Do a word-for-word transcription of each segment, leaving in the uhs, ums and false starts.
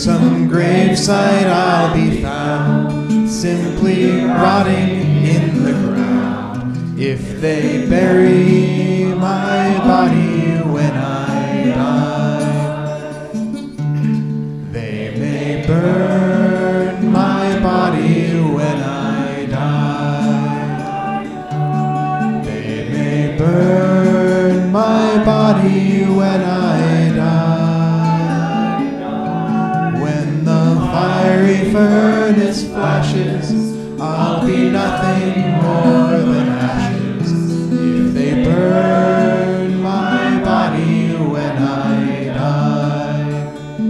some graveside I'll be found, simply rotting in the ground. If they bury my body when I die, they may burn my body when I die. They may burn my body when I die. When the fiery furnace flashes, I'll be nothing more than ashes. If they burn my body when I die,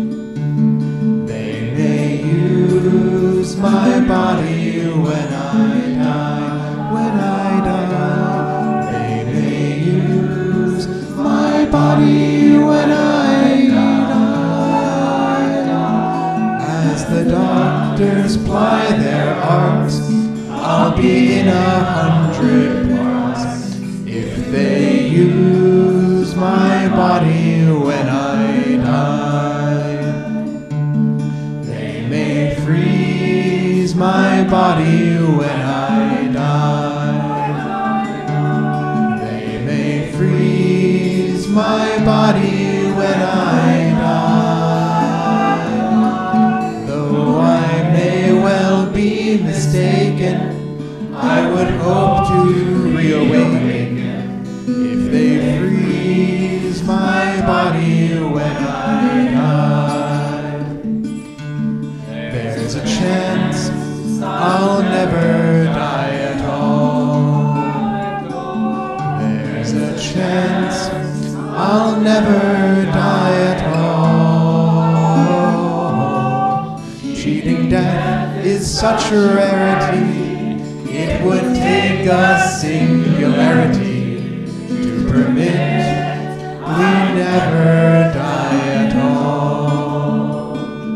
they may use my body when I die. When I die, they may use my body when I die. As the doctors ply their arts, I'll be in a hundred parts. If they use my body when I die, they may freeze my body when I die. They may freeze my body when I die. Though I may well be mistaken, I would hope to reawaken if they freeze my body when I die. There's a chance I'll never die at all. There's a chance I'll never die at all. Cheating death is such a rarity, it would take a singularity to permit we never die at all.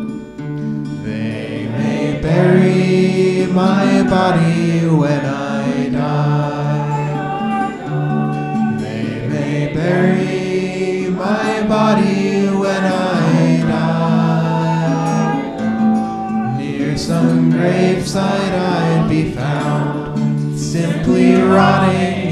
They may bury my body when I die. They may bury my body when I die. Near some graveside I'd be found, simply rotting